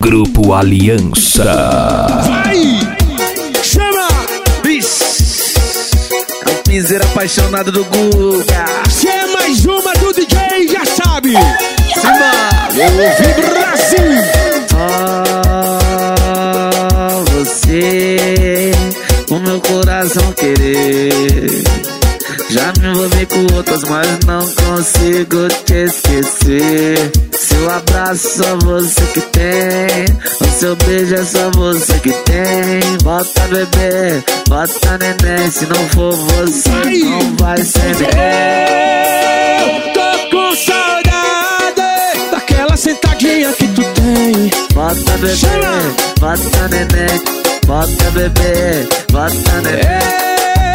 Grupo Aliança. Vai! Chama! É o piseiro apaixonado do Guga. Se é mais uma do DJ, já sabe! Simba! Ouvi Brasil! Só você, o meu coração querer. Já me envolvi com outras, mas não consigo te esquecer. Seu abraço só você que tem, o seu beijo é só você que tem. Bota bebê, bota neném, se não for você não vai ser ninguém. Eu tô com saudade daquela sentadinha que tu tem. Bota bebê, bota neném, bota bebê, bota neném.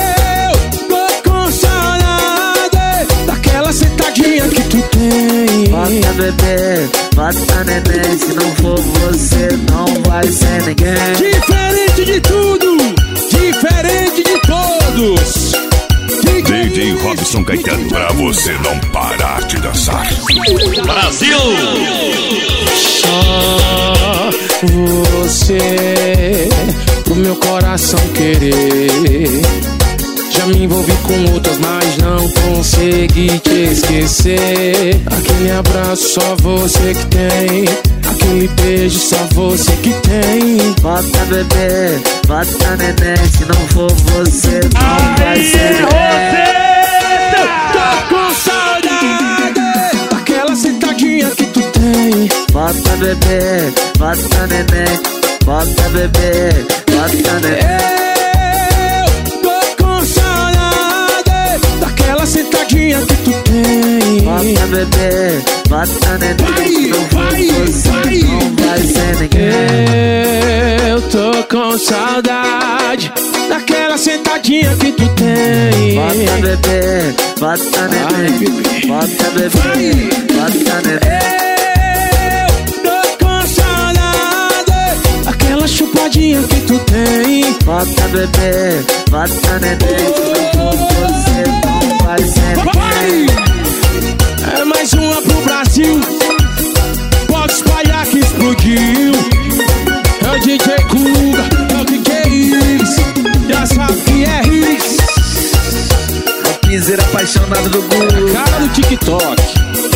Sentadinha que tu tem. Bota bebê, bota neném, se não for você não vai ser ninguém. Diferente de tudo, diferente de todos. DJ Robson Caetano, pra você não parar de dançar. Brasil! Só você, pro meu coração querer. Já me envolvi com outras, mas não consegui te esquecer. Aquele abraço só você que tem, aquele beijo só você que tem. Bota bebê, bota neném, se não for você não vai ser ninguém. Tô com saudade daquela sentadinha que tu tem. Bota bebê, bota neném, bota bebê, bota neném. Sentadinha que tu tem. Bota bebê, bota neném, não vai, você não vai ser ninguém. Eu tô com saudade daquela sentadinha que tu tem. Bota bebê, bota neném, bota bebê, bota neném. Eu tô com saudade daquela chupadinha que tu tem. Bota bebê, bota neném, se não for você não vai ser ninguém. É mais uma pro Brasil, pode espalhar que explodiu. É o DJ Guga, é o DJ Iris, já sabe que é Iris. É o piseiro apaixonado do Guga. Cara do TikTok.